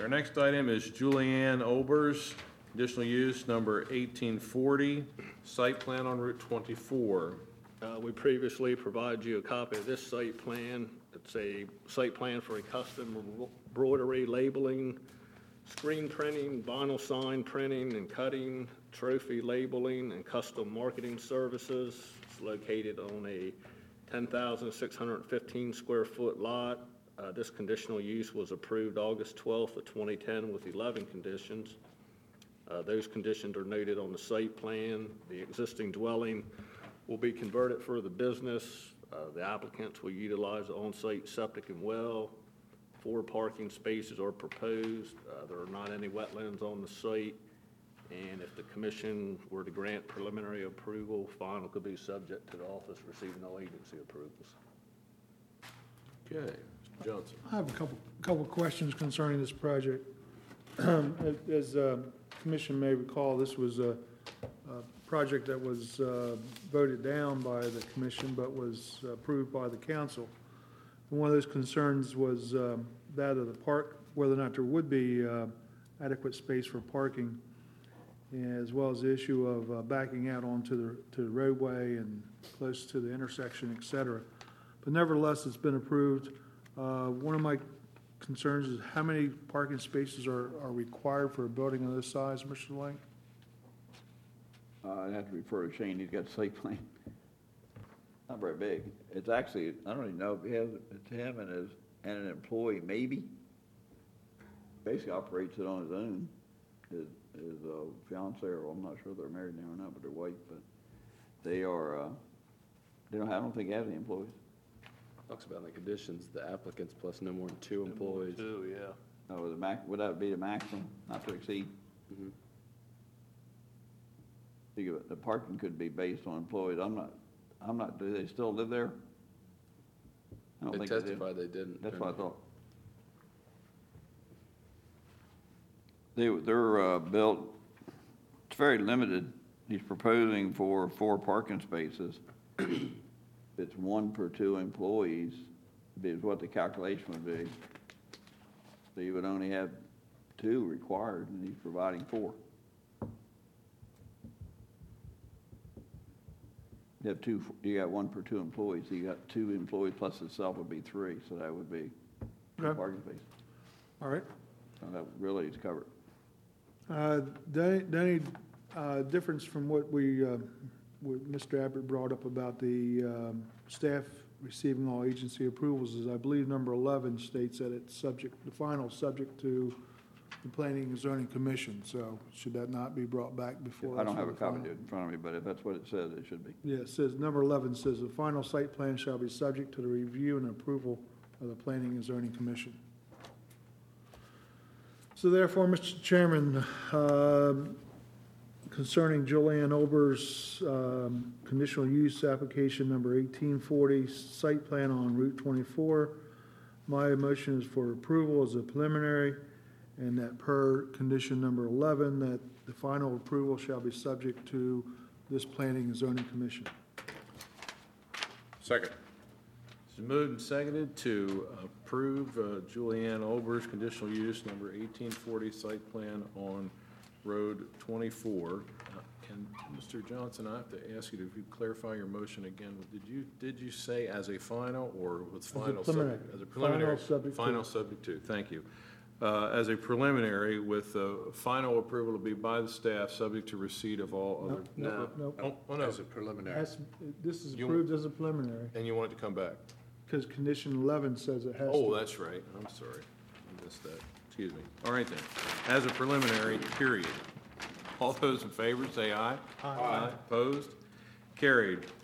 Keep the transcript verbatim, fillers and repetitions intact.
Our next item is Julianne Olbers, conditional use number eighteen forty, site plan on Route twenty-four. Uh, We previously provided you a copy of this site plan. It's a site plan for a custom embroidery labeling, screen printing, vinyl sign printing and cutting, trophy labeling, and custom marketing services. It's located on a ten thousand six hundred fifteen square foot lot. Uh, This conditional use was approved August twelfth of twenty ten with eleven conditions. Uh, Those conditions are noted on the site plan. The existing dwelling will be converted for the business. Uh, The applicants will utilize the on-site septic and well. Four parking spaces are proposed. Uh, There are not any wetlands on the site. And if the commission were to grant preliminary approval, final could be subject to the office receiving all agency approvals. Okay, Mister Johnson. I have a couple, couple questions concerning this project. As- As uh, Commission may recall, this was a, a project that was uh, voted down by the commission, but was approved by the council. And one of those concerns was um, that of the park, whether or not there would be uh, adequate space for parking, as well as the issue of uh, backing out onto the, to the roadway and close to the intersection, et cetera. But nevertheless, it's been approved. Uh, One of my concerns is how many parking spaces are, are required for a building of this size, Mister Lang? Uh, I'd have to refer to Shane, he's got the site plan. Not very big. It's actually, I don't even know if he has, it's him and his, and an employee, maybe. Basically operates it on his own. His, his uh, fiance, or I'm not sure if they're married now or not, but they're white, but they are, uh, they don't, I don't think he has any employees. Talks about in the conditions, the applicants plus no more than two employees. Two, yeah. No, the max, would that be the maximum, not to exceed? Mhm. You- The parking could be based on employees. I'm not, I'm not, do they still live there? I don't They think they do. testified they didn't. That's what I thought. They, they're, uh, built, it's very limited. He's proposing for four parking spaces. If it's one per two employees, is what the calculation would be. So you would only have two required, and he's providing four. You have two, you got one per two employees, so you got two employees plus itself would be three, so that would be two Okay. parking spaces. All right. So that really is covered. Uh, Danny, Danny, uh, difference from what we, uh, what Mister Abbott brought up about the um, staff receiving all agency approvals is, I believe, number eleven states that it's subject, the final subject to the Planning and Zoning Commission. So should that not be brought back before? I us don't for have a the copy of final? it in front of me, but if that's what it says, it should be. Yeah, it says, number eleven says, the final site plan shall be subject to the review and approval of the Planning and Zoning Commission. So therefore, Mister Chairman, um, concerning Julianne Olber's um, conditional use application number eighteen forty, site plan on Route twenty-four, my motion is for approval as a preliminary, and that per condition number eleven, that the final approval shall be subject to this Planning and Zoning Commission. Second. It's moved and seconded to approve uh, Julianne Olbers, conditional use number eighteen forty, site plan on Road twenty-four. Uh, And Mister Johnson, I have to ask you to if you clarify your motion again. Did you, did you say as a final or was final? preliminary. subject- As a preliminary. Final subject to. Final subject to, thank you. Uh, As a preliminary with uh, final approval to be by the staff, subject to receipt of all other. No, no, Oh, oh, no, As a preliminary. that's, this is You- approved as a preliminary, and you want it to come back? because condition eleven says it has to. Oh, that's right. I'm sorry. I missed that. Excuse me. All right then. As a preliminary, period. All those in favor, say aye. Aye. Opposed? Carried.